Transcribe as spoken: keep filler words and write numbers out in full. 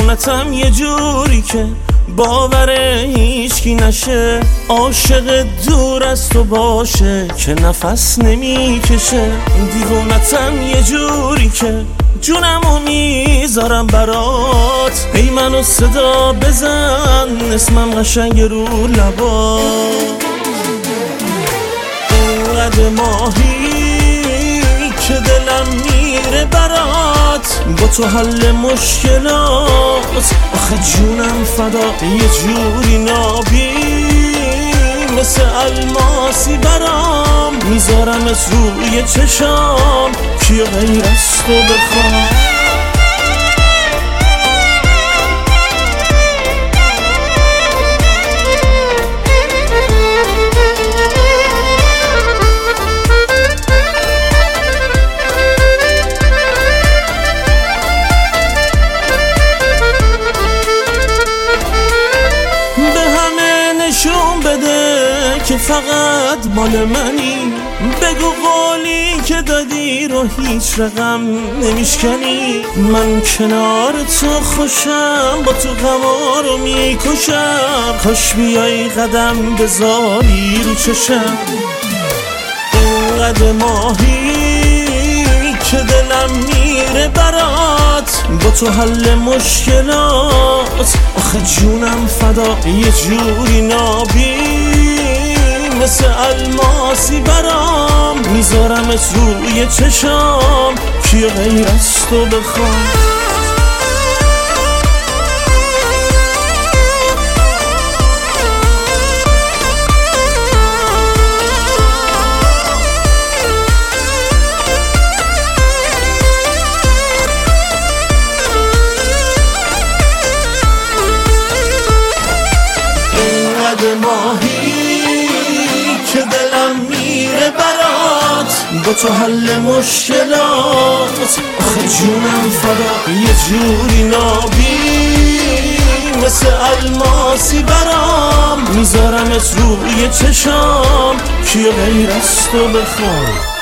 دیوونتم یه جوری که باور هیچکی نشه، عاشق دور از تو باشه که نفس نمیکشه. دیوونتم یه جوری که جونمو میذارم برات، ای منو صدا بزن اسمم قشنگ رو لبات. اینقدر ماهی که دلم میره برات، با تو حل مشکلات. آخه جونم فدا یه جوری نابی، مثل الماسی برام میذارمت روی چشام، کی غیر از تو بخوام. نشون بده که فقط مال منی، بگو قولی که دادی رو هیچ رقم نمیشکنی. من کنار تو خوشم، با تو غما رو میکشم، کاش بیای قدم بذاری رو چشم. اینقدر ماهی که دلم میره برات، با تو حل مشکلات. آخه جونم فدا یه جوری نابی، مثل الماسی برام میذارمت روی چشام، کی غیر از تو بخوام. ماهی که دلم میره برات، با تو حل مشکلات. آخه جونم فدا یه جوری نابی، مثل الماسی برام میذارمت روی چشام، کی غیر از تو بخوام.